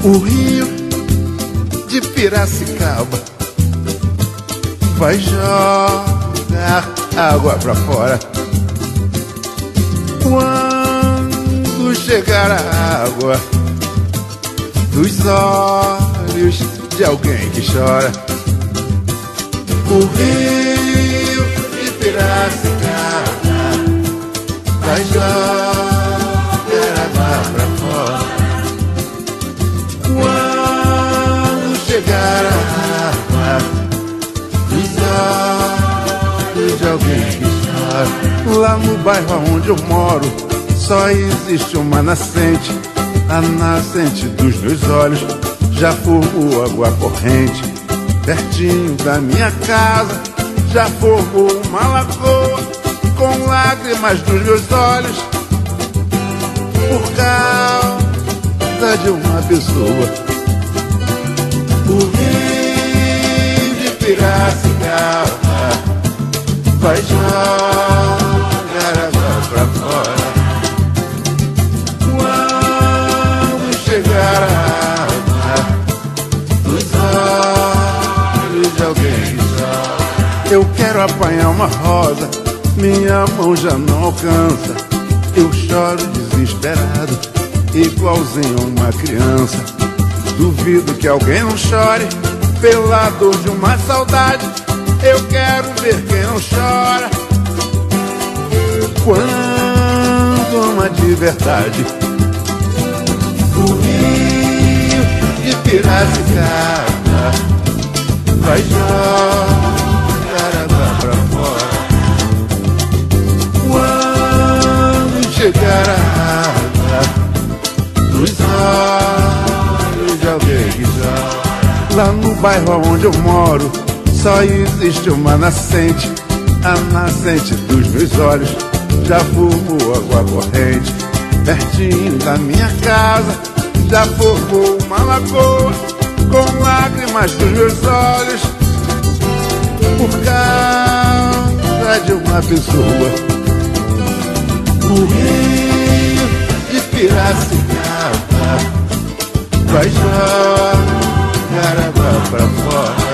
O rio de Piracicaba vai jogar água pra fora. Quando chegar a água dos olhos de alguém que chora. O rio de Piracicaba vai jogar água pra fora. Quando chegar a água dos olhos de alguém que chora. Lá no bairro onde eu moro só existe uma nascente. A nascente dos meus olhos já formou água corrente. Pertinho da minha casa já formou uma lagoa com lágrimas nos meus olhos por causa de uma pessoa. O rio de Piracicaba vai jogar água pra fora. Quando chegar a água dos olhos de alguém que chora. Eu quero apanhar uma rosa, minha mão já não alcança. Eu choro desesperado, igualzinho a uma criança. Duvido que alguém não chore pela dor de uma saudade. Eu quero ver quem não chora quando ama de verdade. O rio de Piracicaba vai jogar água pra fora. Quando chegar a água dos olhos de alguém que chora. Lá no bairro onde eu moro só existe uma nascente. A nascente dos meus olhos já formou água corrente. Pertinho da minha casa já formou uma lagoa com lágrimas dos meus olhos por causa de uma pessoa. O rio de Piracicaba vai jogar água pra fora.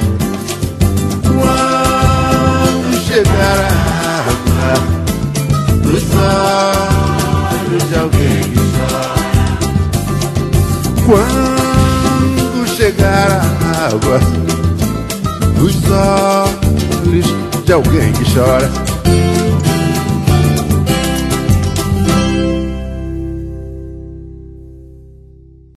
Quando chegar a água dos olhos de alguém que chora. Quando chegar a água dos olhos de alguém que chora.